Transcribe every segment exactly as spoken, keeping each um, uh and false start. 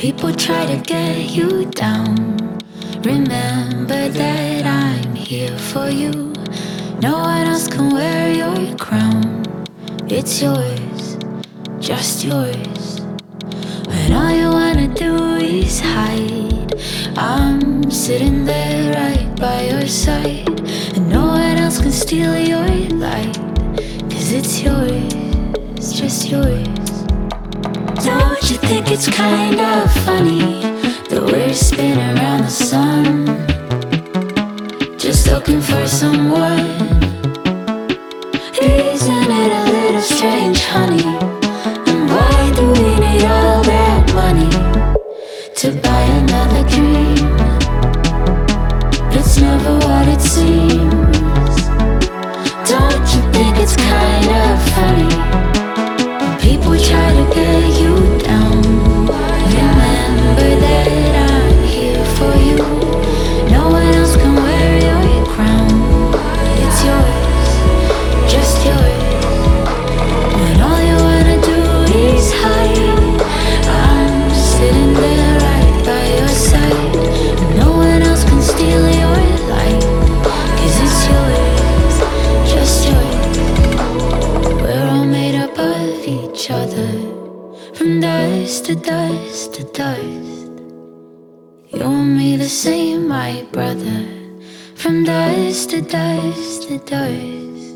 people try to get you down, remember that I'm here for you. No one else can wear your crown. It's yours, just yours. When all you wanna do is hide, I'm sitting there right by your side. And no one else can steal your light, 'cause it's yours, just yours. Don't you think it's kind of funny that we're spinning around the sun, just looking for someone? Isn't it a little strange, honey? And why do we need all that money to buy another dream? It's never what it seems. Don't you think it's kind of funny? People try to get you down, remember that I'm here for you. No one else can wear your crown. It's yours, just yours. When all you wanna do is hide, I'm sitting there right by your side. No one else can steal your light, 'cause it's yours, just yours. We're all made up of each other, from dust to dust to dust. You and me the same, my brother, from dust to dust to dust.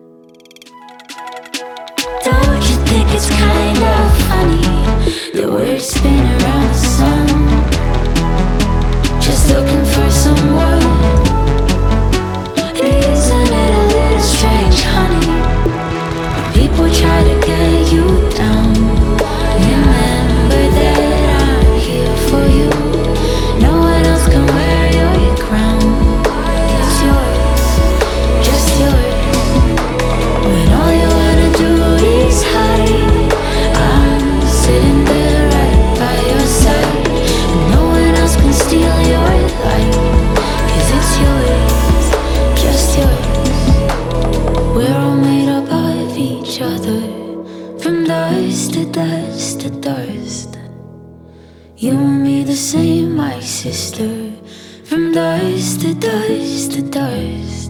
Don't you think it's kind of funny that we're spinning around the sun, just looking for someone? Isn't it a little strange, honey? People try to get you down, remember that I'm here for you. No one else can wear your crown. It's yours, just yours. When all you wanna do is hide, I'm sitting there right by your side. And no one else can steal your light, 'cause it's yours, just yours. We're all made up of each other, from dust to dust to dust. You and me the same, my sister, from dust to dust to dust.